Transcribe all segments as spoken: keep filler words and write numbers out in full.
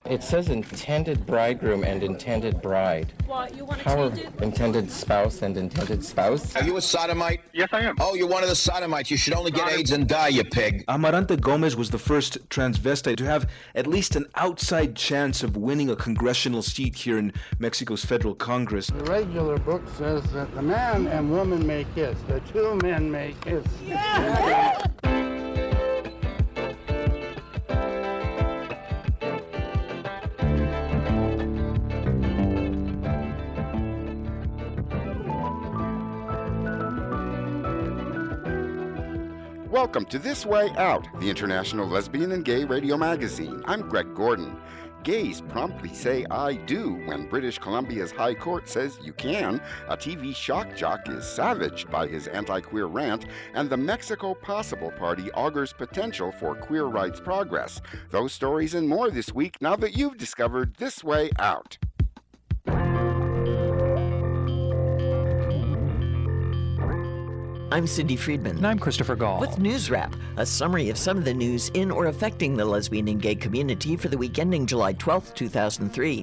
It says intended bridegroom and intended bride. What, you want to How are change it? intended spouse and intended spouse? Are you a sodomite? Yes, I am. Oh, you're one of the sodomites. You should only get AIDS and die, you pig. Amarante Gomez was the first transvestite to have at least an outside chance of winning a congressional seat here in Mexico's federal Congress. The regular book says that the man and woman may kiss. The two men may kiss. Yeah. Welcome to This Way Out, the international lesbian and gay radio magazine. I'm Greg Gordon. Gays promptly say I do when British Columbia's High Court says you can. A T V shock jock is savaged by his anti-queer rant, and the Mexico Possible Party augurs potential for queer rights progress. Those stories and more this week now that you've discovered This Way Out. I'm Cindy Friedman. And I'm Christopher Gall. With News Wrap, a summary of some of the news in or affecting the lesbian and gay community for the week ending July twelfth, two thousand three.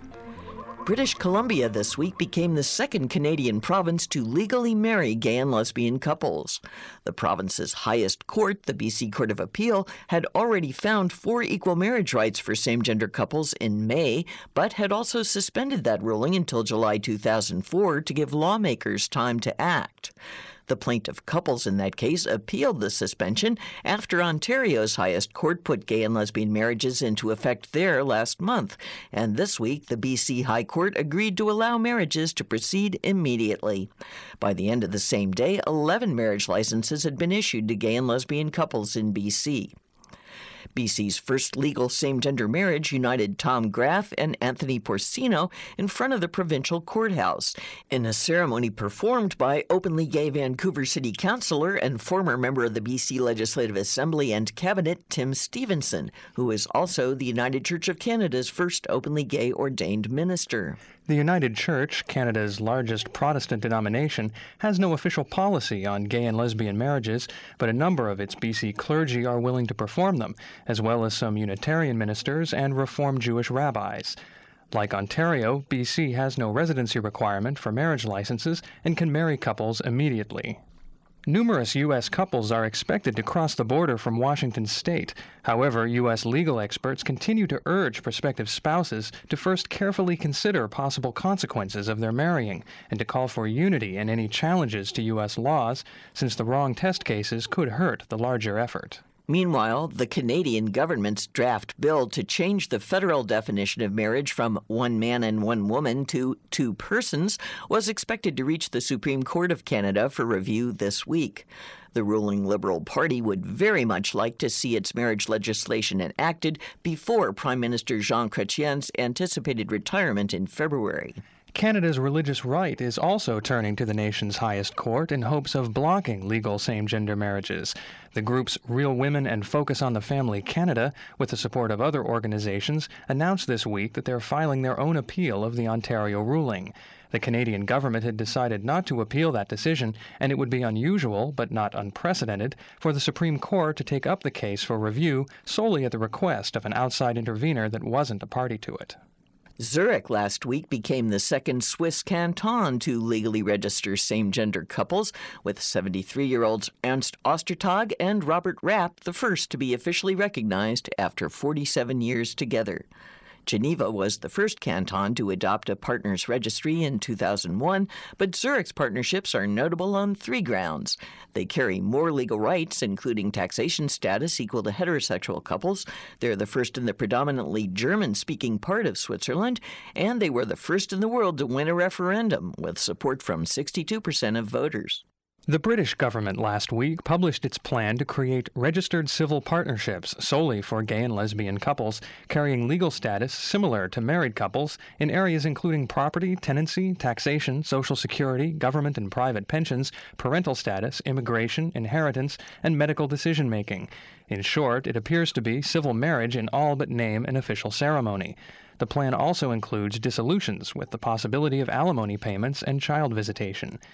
British Columbia this week became the second Canadian province to legally marry gay and lesbian couples. The province's highest court, the B C Court of Appeal, had already found for equal marriage rights for same-gender couples in May, but had also suspended that ruling until July two thousand four to give lawmakers time to act. The plaintiff couples in that case appealed the suspension after Ontario's highest court put gay and lesbian marriages into effect there last month. And this week, the B C High Court agreed to allow marriages to proceed immediately. By the end of the same day, eleven marriage licenses had been issued to gay and lesbian couples in B C. B C's first legal same-gender marriage united Tom Graff and Anthony Porcino in front of the provincial courthouse in a ceremony performed by openly gay Vancouver City Councillor and former member of the B C Legislative Assembly and Cabinet, Tim Stevenson, who is also the United Church of Canada's first openly gay ordained minister. The United Church, Canada's largest Protestant denomination, has no official policy on gay and lesbian marriages, but a number of its B C clergy are willing to perform them, as well as some Unitarian ministers and Reformed Jewish rabbis. Like Ontario, B C has no residency requirement for marriage licenses and can marry couples immediately. Numerous U S couples are expected to cross the border from Washington state. However, U S legal experts continue to urge prospective spouses to first carefully consider possible consequences of their marrying and to call for unity in any challenges to U S laws, since the wrong test cases could hurt the larger effort. Meanwhile, the Canadian government's draft bill to change the federal definition of marriage from one man and one woman to two persons was expected to reach the Supreme Court of Canada for review this week. The ruling Liberal Party would very much like to see its marriage legislation enacted before Prime Minister Jean Chrétien's anticipated retirement in February. Canada's Religious Right is also turning to the nation's highest court in hopes of blocking legal same-gender marriages. The groups Real Women and Focus on the Family Canada, with the support of other organizations, announced this week that they're filing their own appeal of the Ontario ruling. The Canadian government had decided not to appeal that decision, and it would be unusual, but not unprecedented, for the Supreme Court to take up the case for review solely at the request of an outside intervener that wasn't a party to it. Zurich last week became the second Swiss canton to legally register same-gender couples, with seventy-three-year-olds Ernst Ostertag and Robert Rapp the first to be officially recognized after forty-seven years together. Geneva was the first canton to adopt a partners registry in two thousand one, but Zurich's partnerships are notable on three grounds. They carry more legal rights, including taxation status equal to heterosexual couples. They're the first in the predominantly German-speaking part of Switzerland, and they were the first in the world to win a referendum, with support from sixty-two percent of voters. The British government last week published its plan to create registered civil partnerships solely for gay and lesbian couples, carrying legal status similar to married couples in areas including property, tenancy, taxation, social security, government and private pensions, parental status, immigration, inheritance, and medical decision-making. In short, it appears to be civil marriage in all but name and official ceremony. The plan also includes dissolutions with the possibility of alimony payments and child visitation.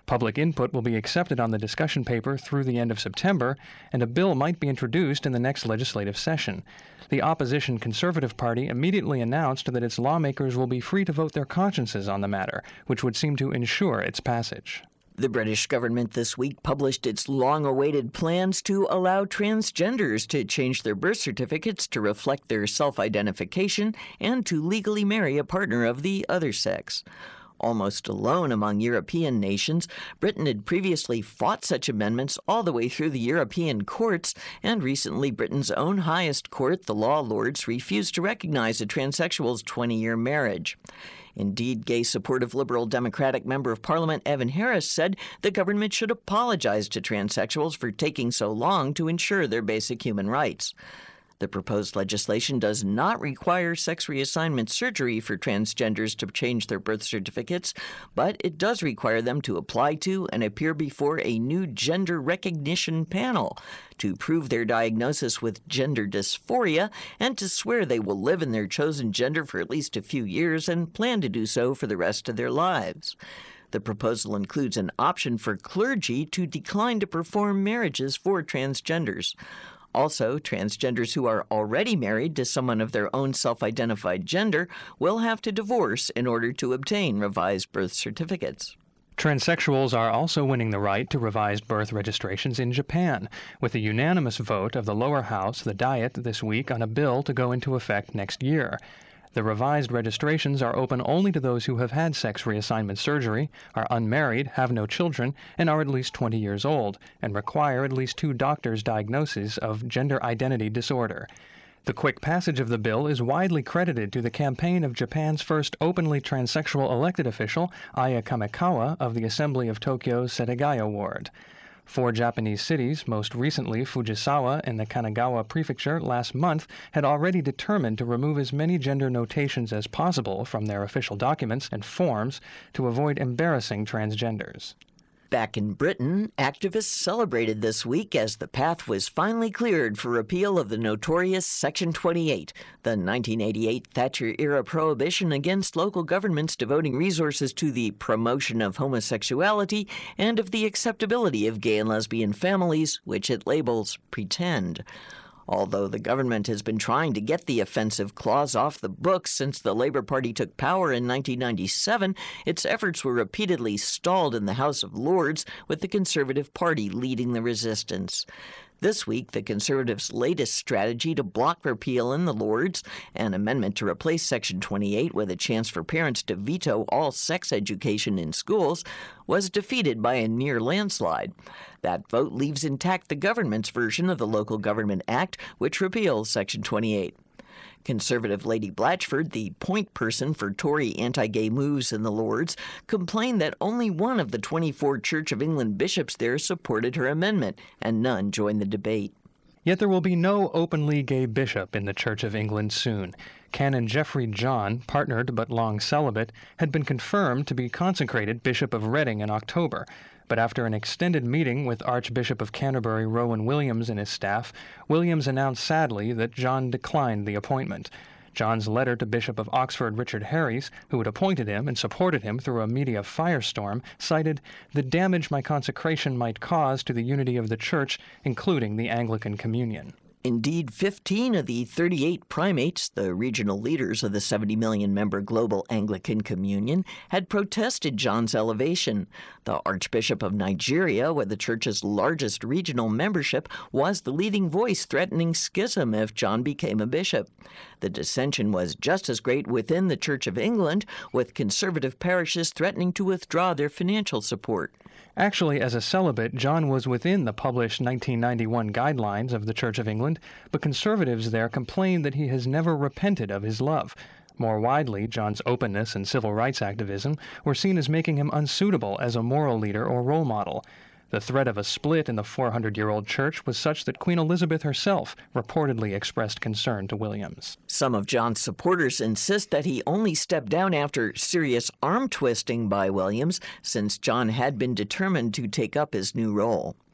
Public input will be accepted on the discussion paper through the end of September, and a bill might be introduced in the next legislative session. The opposition Conservative Party immediately announced that its lawmakers will be free to vote their consciences on the matter, which would seem to ensure its passage. The British government this week published its long-awaited plans to allow transgenders to change their birth certificates to reflect their self-identification and to legally marry a partner of the other sex. Almost alone among European nations, Britain had previously fought such amendments all the way through the European courts, and recently Britain's own highest court, the Law Lords, refused to recognize a transsexual's twenty-year marriage. Indeed, gay-supportive Liberal Democratic Member of Parliament Evan Harris said the government should apologize to transsexuals for taking so long to ensure their basic human rights. The proposed legislation does not require sex reassignment surgery for transgenders to change their birth certificates, but it does require them to apply to and appear before a new gender recognition panel to prove their diagnosis with gender dysphoria and to swear they will live in their chosen gender for at least a few years and plan to do so for the rest of their lives. The proposal includes an option for clergy to decline to perform marriages for transgenders. Also, transgenders who are already married to someone of their own self-identified gender will have to divorce in order to obtain revised birth certificates. Transsexuals are also winning the right to revised birth registrations in Japan, with a unanimous vote of the lower house, the Diet, this week on a bill to go into effect next year. The revised registrations are open only to those who have had sex reassignment surgery, are unmarried, have no children, and are at least twenty years old, and require at least two doctors' diagnoses of gender identity disorder. The quick passage of the bill is widely credited to the campaign of Japan's first openly transsexual elected official, Aya Kamikawa, of the Assembly of Tokyo's Setagaya Ward. Four Japanese cities, most recently Fujisawa in the Kanagawa Prefecture last month, had already determined to remove as many gender notations as possible from their official documents and forms to avoid embarrassing transgenders. Back in Britain, activists celebrated this week as the path was finally cleared for repeal of the notorious Section twenty-eight, the nineteen eighty-eight Thatcher-era prohibition against local governments devoting resources to the promotion of homosexuality and of the acceptability of gay and lesbian families, which it labels pretend. Although the government has been trying to get the offensive clause off the books since the Labour Party took power in nineteen ninety-seven, its efforts were repeatedly stalled in the House of Lords, with the Conservative Party leading the resistance. This week, the Conservatives' latest strategy to block repeal in the Lords, an amendment to replace Section twenty-eight with a chance for parents to veto all sex education in schools, was defeated by a near landslide. That vote leaves intact the government's version of the Local Government Act, which repeals Section twenty-eight. Conservative Lady Blatchford, the point person for Tory anti-gay moves in the Lords, complained that only one of the twenty-four Church of England bishops there supported her amendment, and none joined the debate. Yet there will be no openly gay bishop in the Church of England soon. Canon Geoffrey John, partnered but long celibate, had been confirmed to be consecrated Bishop of Reading in October. But after an extended meeting with Archbishop of Canterbury Rowan Williams and his staff, Williams announced sadly that John declined the appointment. John's letter to Bishop of Oxford Richard Harries, who had appointed him and supported him through a media firestorm, cited the damage my consecration might cause to the unity of the Church, including the Anglican Communion. Indeed, fifteen of the thirty-eight primates, the regional leaders of the seventy million member Global Anglican Communion, had protested John's elevation. The Archbishop of Nigeria, with the Church's largest regional membership, was the leading voice threatening schism if John became a bishop. The dissension was just as great within the Church of England, with conservative parishes threatening to withdraw their financial support. Actually, as a celibate, John was within the published nineteen ninety-one guidelines of the Church of England, but conservatives there complained that he has never repented of his love. More widely, John's openness and civil rights activism were seen as making him unsuitable as a moral leader or role model. The threat of a split in the four hundred year old church was such that Queen Elizabeth herself reportedly expressed concern to Williams. Some of John's supporters insist that he only stepped down after serious arm-twisting by Williams, since John had been determined to take up his new role.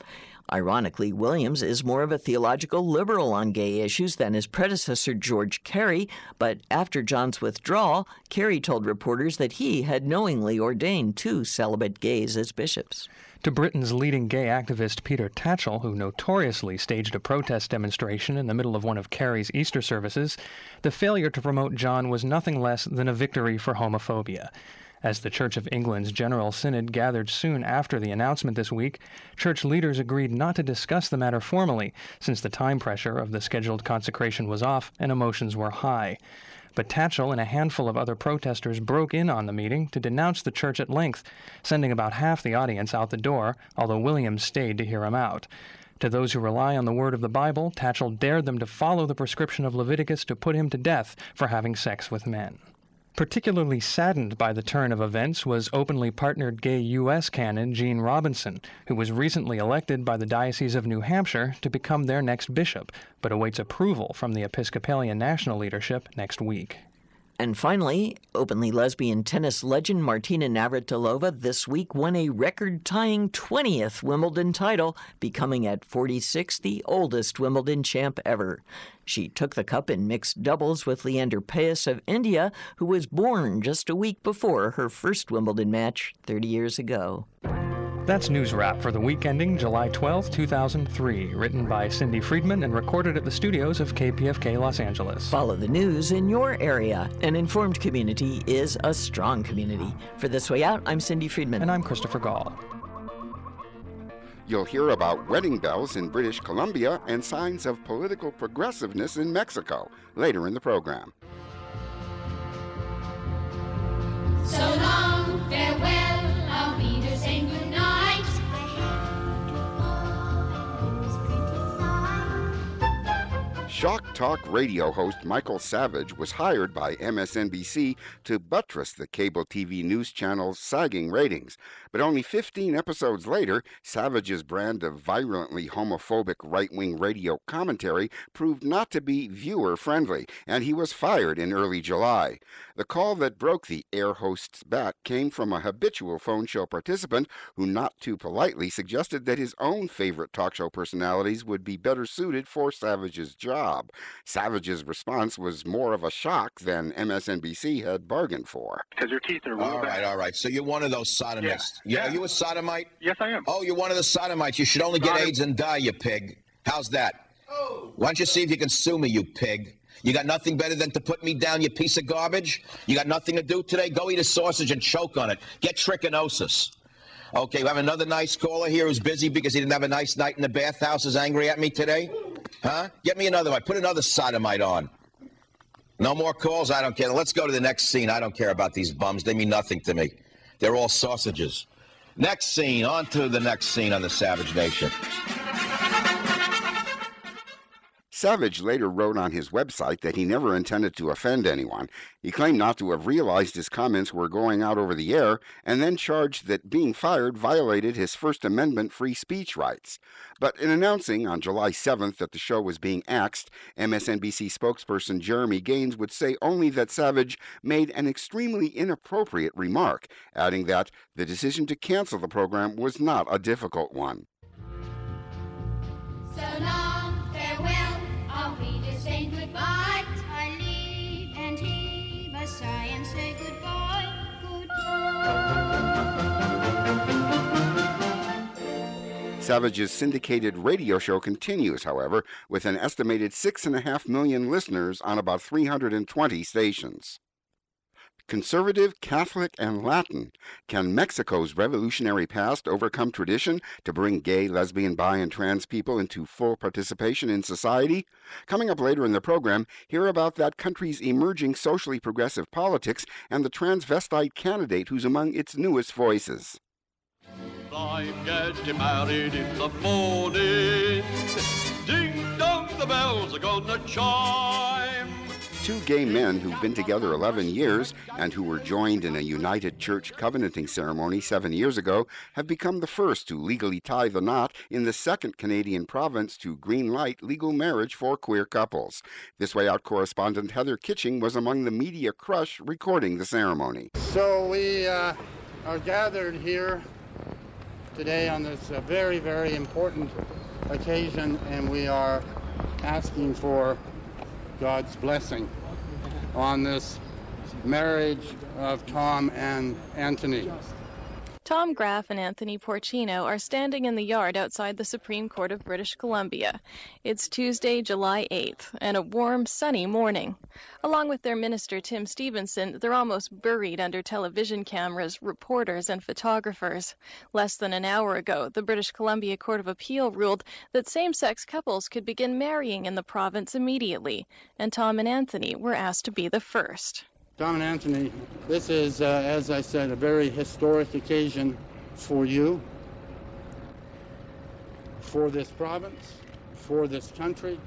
Ironically, Williams is more of a theological liberal on gay issues than his predecessor George Carey, but after John's withdrawal, Carey told reporters that he had knowingly ordained two celibate gays as bishops. To Britain's leading gay activist Peter Tatchell, who notoriously staged a protest demonstration in the middle of one of Carey's Easter services, the failure to promote John was nothing less than a victory for homophobia. As the Church of England's General Synod gathered soon after the announcement this week, church leaders agreed not to discuss the matter formally, since the time pressure of the scheduled consecration was off and emotions were high. But Tatchell and a handful of other protesters broke in on the meeting to denounce the church at length, sending about half the audience out the door, although Williams stayed to hear him out. To those who rely on the word of the Bible, Tatchell dared them to follow the prescription of Leviticus to put him to death for having sex with men. Particularly saddened by the turn of events was openly partnered gay U S canon Gene Robinson, who was recently elected by the Diocese of New Hampshire to become their next bishop, but awaits approval from the Episcopalian national leadership next week. And finally, openly lesbian tennis legend Martina Navratilova this week won a record-tying twentieth Wimbledon title, becoming at forty-six the oldest Wimbledon champ ever. She took the cup in mixed doubles with Leander Paes of India, who was born just a week before her first Wimbledon match thirty years ago. That's News Wrap for the week ending July twelfth, two thousand three, written by Cindy Friedman and recorded at the studios of K P F K Los Angeles. Follow the news in your area. An informed community is a strong community. For This Way Out, I'm Cindy Friedman. And I'm Christopher Gall. You'll hear about wedding bells in British Columbia and signs of political progressiveness in Mexico later in the program. So long, farewell, I'll be there saying good night. Shock Talk radio host Michael Savage was hired by M S N B C to buttress the cable T V news channel's sagging ratings. But only fifteen episodes later, Savage's brand of virulently homophobic right-wing radio commentary proved not to be viewer-friendly, and he was fired in early July. The call that broke the air host's back came from a habitual phone show participant who not too politely suggested that his own favorite talk show personalities would be better suited for Savage's job. Savage's response was more of a shock than M S N B C had bargained for. Because your teeth are real All right, bad. all right. So you're one of those sodomites. Yeah. Yeah. Yeah. Are you a sodomite? Yes, I am. Oh, you're one of the sodomites. You should only get Sodom- AIDS and die, you pig. How's that? Oh. Why don't you see if you can sue me, you pig? You got nothing better than to put me down, you piece of garbage? You got nothing to do today? Go eat a sausage and choke on it. Get trichinosis. Okay, we have another nice caller here who's busy because he didn't have a nice night in the bathhouse, is angry at me today? Huh? Get me another one. Put another sodomite on. No more calls? I don't care. Let's go to the next scene. I don't care about these bums. They mean nothing to me. They're all sausages. Next scene. On to the next scene on the Savage Nation. Savage later wrote on his website that he never intended to offend anyone. He claimed not to have realized his comments were going out over the air, and then charged that being fired violated his First Amendment free speech rights. But in announcing on July seventh that the show was being axed, M S N B C spokesperson Jeremy Gaines would say only that Savage made an extremely inappropriate remark, adding that the decision to cancel the program was not a difficult one. So long, farewell, I'll be there saying goodbye. I leave and heave a sigh and say goodbye, goodbye. Savage's syndicated radio show continues, however, with an estimated six and a half million listeners on about three hundred twenty stations. Conservative, Catholic, and Latin. Can Mexico's revolutionary past overcome tradition to bring gay, lesbian, bi, and trans people into full participation in society? Coming up later in the program, hear about that country's emerging socially progressive politics and the transvestite candidate who's among its newest voices. I'm getting married in the morning. Ding dong, the bells are gonna chime. Two gay men who've been together eleven years and who were joined in a United Church covenanting ceremony seven years ago have become the first to legally tie the knot in the second Canadian province to green-light legal marriage for queer couples. This Way Out correspondent Heather Kitching was among the media crush recording the ceremony. So we uh, are gathered here today on this uh, very, very important occasion, and we are asking for God's blessing on this marriage of Tom and Anthony. Tom Graff and Anthony Porcino are standing in the yard outside the Supreme Court of British Columbia. It's Tuesday, July eighth, and a warm, sunny morning. Along with their minister, Tim Stevenson, they're almost buried under television cameras, reporters, and photographers. Less than an hour ago, the British Columbia Court of Appeal ruled that same-sex couples could begin marrying in the province immediately, and Tom and Anthony were asked to be the first. Tom and Anthony, this is, uh, as I said, a very historic occasion for you, for this province, for this country,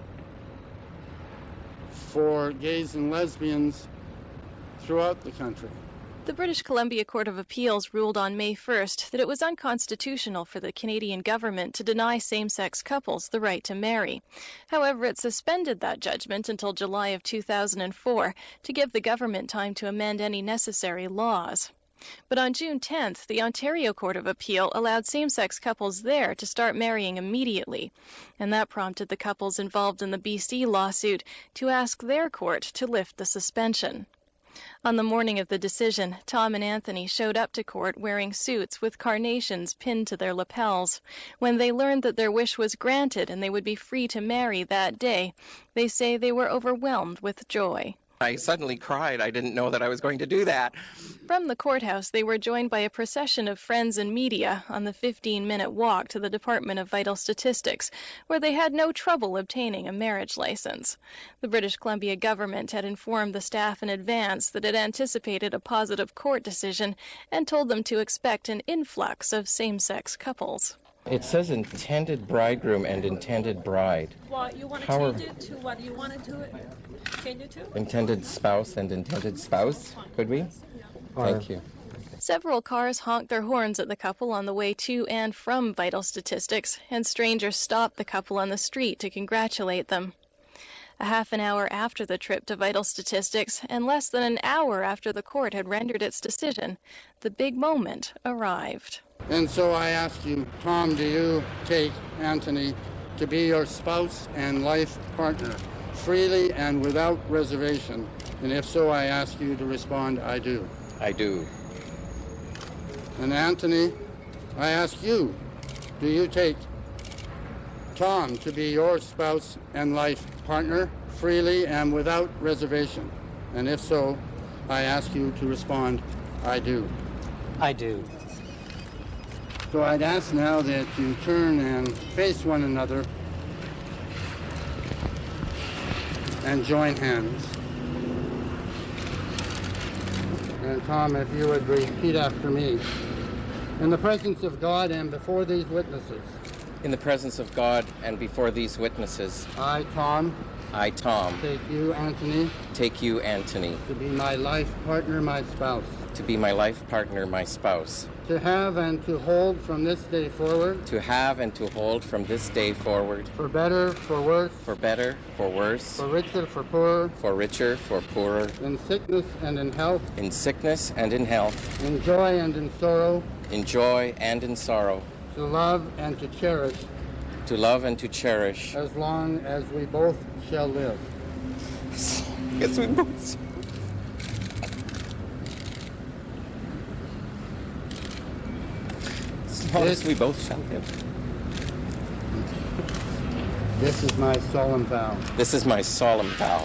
for gays and lesbians throughout the country. The British Columbia Court of Appeals ruled on May first that it was unconstitutional for the Canadian government to deny same-sex couples the right to marry. However, it suspended that judgment until July of two thousand four to give the government time to amend any necessary laws. But on June tenth, the Ontario Court of Appeal allowed same-sex couples there to start marrying immediately, and that prompted the couples involved in the B C lawsuit to ask their court to lift the suspension. On the morning of the decision, Tom and Anthony showed up to court wearing suits with carnations pinned to their lapels. When they learned that their wish was granted and they would be free to marry that day, they say they were overwhelmed with joy. I suddenly cried. I didn't know that I was going to do that. From the courthouse, they were joined by a procession of friends and media on the fifteen-minute walk to the Department of Vital Statistics, where they had no trouble obtaining a marriage license. The British Columbia government had informed the staff in advance that it anticipated a positive court decision and told them to expect an influx of same-sex couples. It says intended bridegroom and intended bride. Well, you want to How change are... it to what you want to do it? Change it to? Intended spouse and intended spouse, could we? Thank you. Several cars honked their horns at the couple on the way to and from Vital Statistics, and strangers stopped the couple on the street to congratulate them. A half an hour after the trip to Vital Statistics, and less than an hour after the court had rendered its decision, the big moment arrived. And so I ask you, Tom, do you take Anthony to be your spouse and life partner, freely and without reservation? And if so, I ask you to respond, I do. I do. And Anthony, I ask you, do you take Tom to be your spouse and life partner, freely and without reservation? And if so, I ask you to respond, I do. I do. So I'd ask now that you turn and face one another and join hands. And Tom, if you would repeat after me. In the presence of God and before these witnesses. In the presence of God and before these witnesses. I, Tom. I, Tom. Take you, Anthony. Take you, Anthony. To be my life partner, my spouse. To be my life partner, my spouse. To have and to hold from this day forward. To have and to hold from this day forward. For better, for worse. For better, for worse. For richer, for poorer. For richer, for poorer. In sickness and in health. In sickness and in health. In joy and in sorrow. In joy and in sorrow. To love and to cherish. To love and to cherish. As long as we both shall live. As we both As long as we both shall live. This is my solemn vow. This is my solemn vow.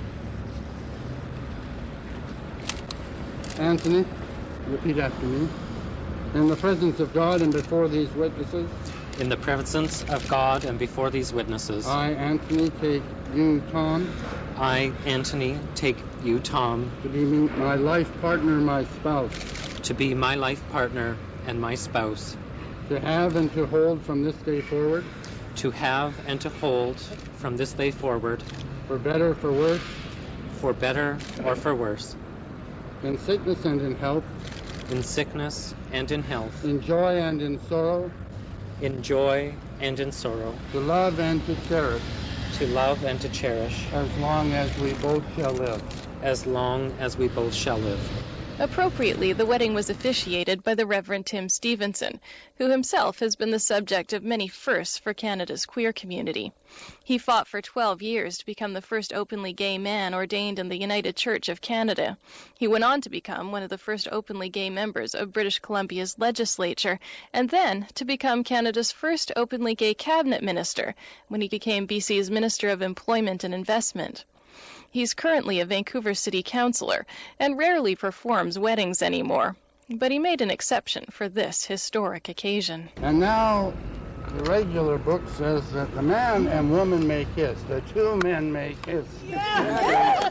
Anthony, repeat after me. In the presence of God and before these witnesses. In the presence of God and before these witnesses. I, Anthony, take you, Tom. I, Anthony, take you, Tom. To be my life partner, my spouse. To be my life partner and my spouse. To have and to hold from this day forward. To have and to hold from this day forward. For better, for worse. For better or for worse. In sickness and in health. In sickness and in health. In joy and in sorrow. In joy and in sorrow. To love and to cherish. To love and to cherish. As long as we both shall live. As long as we both shall live. Appropriately, the wedding was officiated by the Reverend Tim Stevenson, who himself has been the subject of many firsts for Canada's queer community. He fought for twelve years to become the first openly gay man ordained in the United Church of Canada. He went on to become one of the first openly gay members of British Columbia's legislature, and then to become Canada's first openly gay cabinet minister when he became B C's Minister of Employment and Investment. He's currently a Vancouver City Councillor and rarely performs weddings anymore, but he made an exception for this historic occasion. And now, the regular book says that the man and woman may kiss. The two men may kiss. Yeah.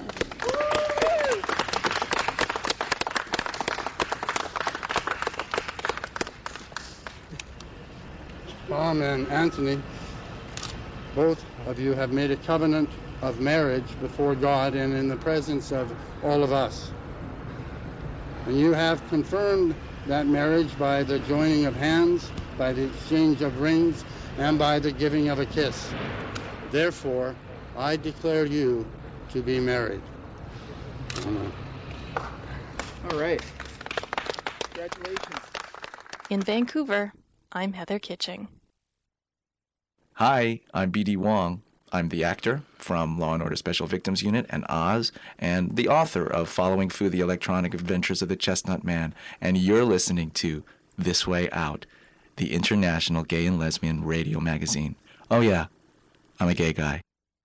Tom and Anthony, both of you have made a covenant of marriage before God and in the presence of all of us. And you have confirmed that marriage by the joining of hands, by the exchange of rings, and by the giving of a kiss. Therefore, I declare you to be married. All right. Congratulations. In Vancouver, I'm Heather Kitching. Hi, I'm B D Wong. I'm the actor from Law and Order Special Victims Unit and Oz, and the author of Following Through the Electronic Adventures of the Chestnut Man, and you're listening to This Way Out, the international gay and lesbian radio magazine. Oh yeah, I'm a gay guy.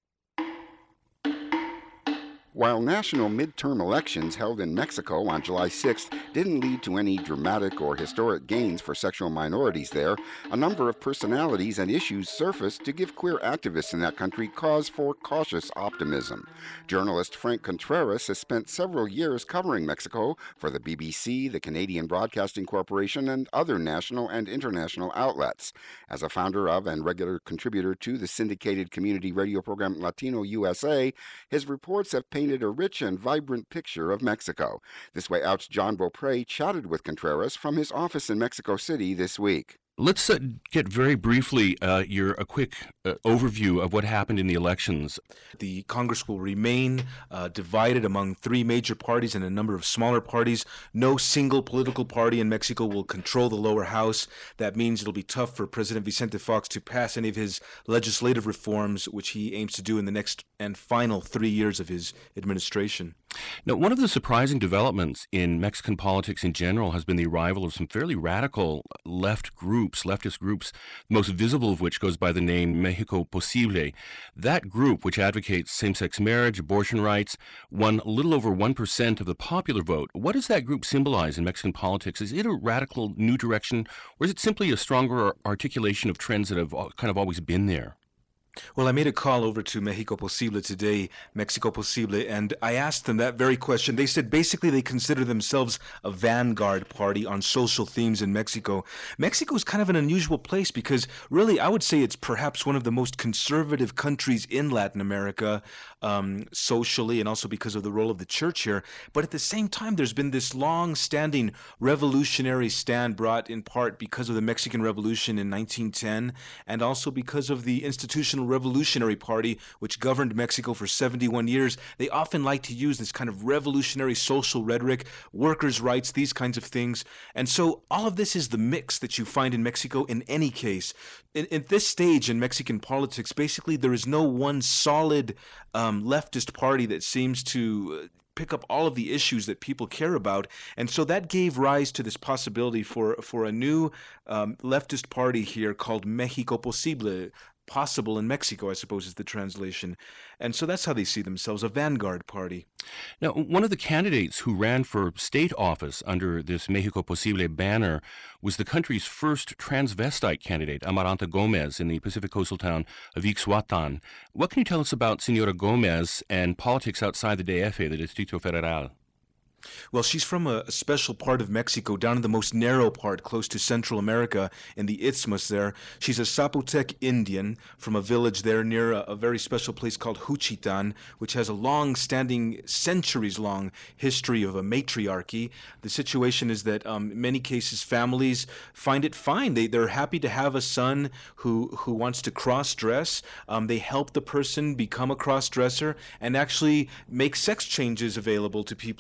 While national midterm elections held in Mexico on July sixth didn't lead to any dramatic or historic gains for sexual minorities there, a number of personalities and issues surfaced to give queer activists in that country cause for cautious optimism. Journalist Frank Contreras has spent several years covering Mexico for the B B C, the Canadian Broadcasting Corporation, and other national and international outlets. As a founder of and regular contributor to the syndicated community radio program Latino U S A, his reports have painted a rich and vibrant picture of Mexico. This Way Out's John Beaupre chatted with Contreras from his office in Mexico City this week. Let's uh, get very briefly uh, your a quick uh, overview of what happened in the elections. The Congress will remain uh, divided among three major parties and a number of smaller parties. No single political party in Mexico will control the lower house. That means it'll be tough for President Vicente Fox to pass any of his legislative reforms, which he aims to do in the next and final three years of his administration. Now, one of the surprising developments in Mexican politics in general has been the arrival of some fairly radical left groups, leftist groups, the most visible of which goes by the name Mexico Posible. That group, which advocates same-sex marriage, abortion rights, won a little over one percent of the popular vote. What does that group symbolize in Mexican politics? Is it a radical new direction, or is it simply a stronger articulation of trends that have kind of always been there? Well, I made a call over to Mexico Posible today, Mexico Posible, and I asked them that very question. They said basically they consider themselves a vanguard party on social themes in Mexico. Mexico is kind of an unusual place because really I would say it's perhaps one of the most conservative countries in Latin America, um, socially and also because of the role of the church here. But at the same time, there's been this long-standing revolutionary stand brought in part because of the Mexican Revolution in nineteen ten and also because of the institutional Revolutionary Party, which governed Mexico for seventy-one years. They often like to use this kind of revolutionary social rhetoric, workers' rights, these kinds of things. And so all of this is the mix that you find in Mexico in any case. In, at this stage in Mexican politics, basically there is no one solid um, leftist party that seems to pick up all of the issues that people care about. And so that gave rise to this possibility for, for a new um, leftist party here called Mexico Posible. Possible in Mexico, I suppose, is the translation. And so that's how they see themselves, a vanguard party. Now, one of the candidates who ran for state office under this Mexico Posible banner was the country's first transvestite candidate, Amaranta Gomez, in the Pacific coastal town of Ixhuatán. What can you tell us about Senora Gomez and politics outside the D F, the Distrito Federal? Well, she's from a, a special part of Mexico, down in the most narrow part, close to Central America, in the Isthmus there. She's a Zapotec Indian from a village there near a, a very special place called Juchitán, which has a long-standing, centuries-long history of a matriarchy. The situation is that um, in many cases, families find it fine. They, they're happy to have a son who, who wants to cross-dress. Um, they help the person become a cross-dresser and actually make sex changes available to people on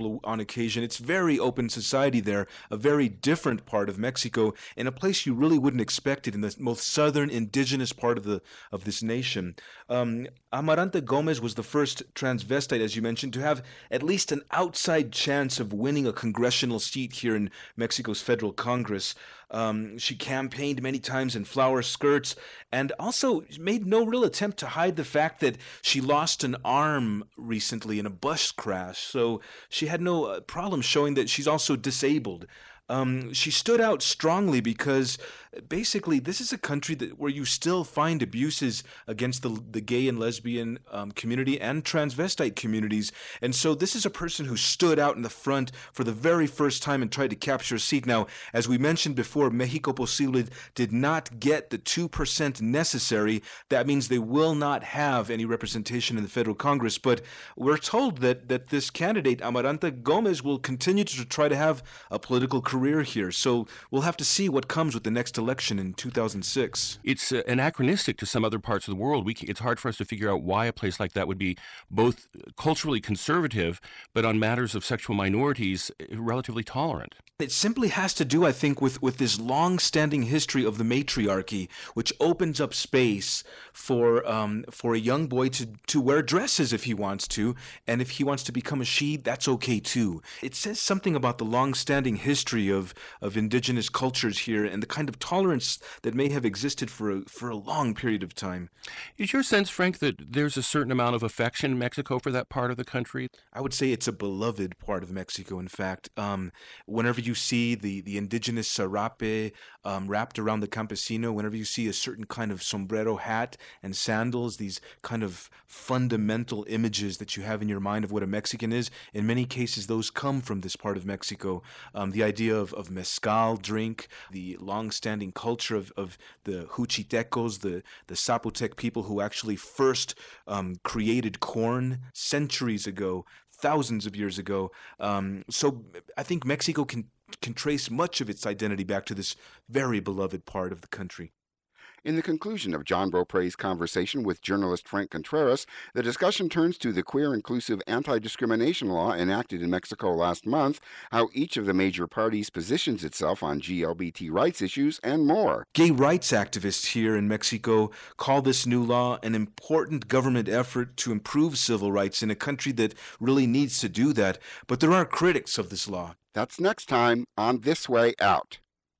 occasion. It's very open society there, a very different part of Mexico, and a place you really wouldn't expect it in the most southern indigenous part of the of this nation. Um, Amaranta Gomez was the first transvestite, as you mentioned, to have at least an outside chance of winning a congressional seat here in Mexico's federal Congress. Um, she campaigned many times in flower skirts and also made no real attempt to hide the fact that she lost an arm recently in a bus crash. So she had no uh, problem showing that she's also disabled. Um, she stood out strongly because basically this is a country that where you still find abuses against the the gay and lesbian um, community and transvestite communities. And so this is a person who stood out in the front for the very first time and tried to capture a seat. Now, as we mentioned before, Mexico Posible did not get the two percent necessary. That means they will not have any representation in the federal Congress. But we're told that, that this candidate, Amaranta Gomez, will continue to try to have a political career here. So we'll have to see what comes with the next election in two thousand six. It's uh, anachronistic to some other parts of the world. We, it's hard for us to figure out why a place like that would be both culturally conservative, but on matters of sexual minorities, relatively tolerant. It simply has to do, I think, with, with this long-standing history of the matriarchy, which opens up space for um, for a young boy to, to wear dresses if he wants to, and if he wants to become a she, that's okay too. It says something about the long-standing history of, of indigenous cultures here and the kind of tolerance that may have existed for a, for a long period of time. Is your sense, Frank, that there's a certain amount of affection in Mexico for that part of the country? I would say it's a beloved part of Mexico, in fact. Um, whenever you see the, the indigenous sarape um, wrapped around the campesino, whenever you see a certain kind of sombrero hat and sandals, these kind of fundamental images that you have in your mind of what a Mexican is, in many cases those come from this part of Mexico. Um, the idea of, of mezcal drink, the long-standing culture of, of the Juchitecos, the, the Zapotec people who actually first um, created corn centuries ago, thousands of years ago. Um, so I think Mexico can can trace much of its identity back to this very beloved part of the country. In the conclusion of John Beaupre's conversation with journalist Frank Contreras, the discussion turns to the queer inclusive anti-discrimination law enacted in Mexico last month, how each of the major parties positions itself on G L B T rights issues, and more. Gay rights activists here in Mexico call this new law an important government effort to improve civil rights in a country that really needs to do that. But there are critics of this law. That's next time on This Way Out.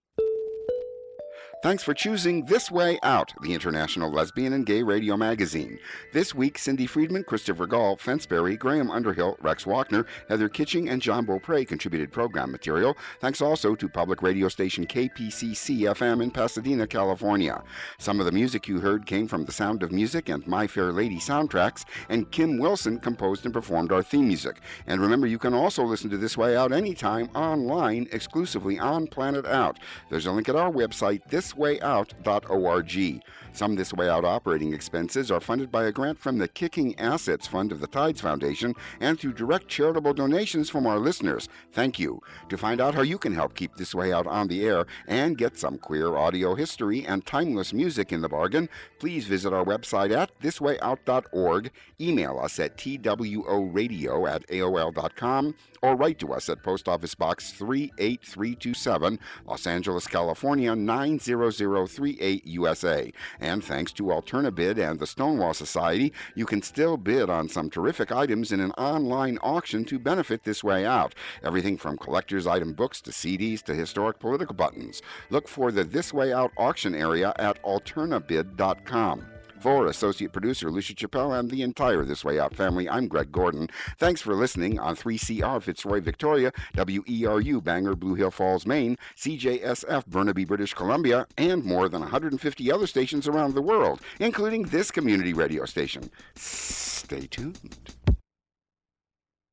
Thanks for choosing This Way Out, the international lesbian and gay radio magazine. This week, Cindy Friedman, Christopher Gall, Fensberry, Graham Underhill, Rex Walkner, Heather Kitching, and John Beaupre contributed program material. Thanks also to public radio station K P C C F M in Pasadena, California. Some of the music you heard came from The Sound of Music and My Fair Lady soundtracks, and Kim Wilson composed and performed our theme music. And remember, you can also listen to This Way Out anytime online, exclusively on Planet Out. There's a link at our website, this way out dot org. Some This Way Out operating expenses are funded by a grant from the Kicking Assets Fund of the Tides Foundation and through direct charitable donations from our listeners. Thank you. To find out how you can help keep This Way Out on the air and get some queer audio history and timeless music in the bargain, please visit our website at this way out dot org, email us at tworadio at A O L dot com, or write to us at Post Office Box three eight three two seven, Los Angeles, California nine zero zero three eight, U S A. And thanks to Alternabid and the Stonewall Society, you can still bid on some terrific items in an online auction to benefit This Way Out. Everything from collector's item books to C Ds to historic political buttons. Look for the This Way Out auction area at alternabid dot com. For associate producer Lucia Chappelle and the entire This Way Out family, I'm Greg Gordon. Thanks for listening on three C R Fitzroy, Victoria, W E R U Bangor, Blue Hill Falls, Maine, C J S F Burnaby, British Columbia, and more than one hundred fifty other stations around the world, including this community radio station. Stay tuned.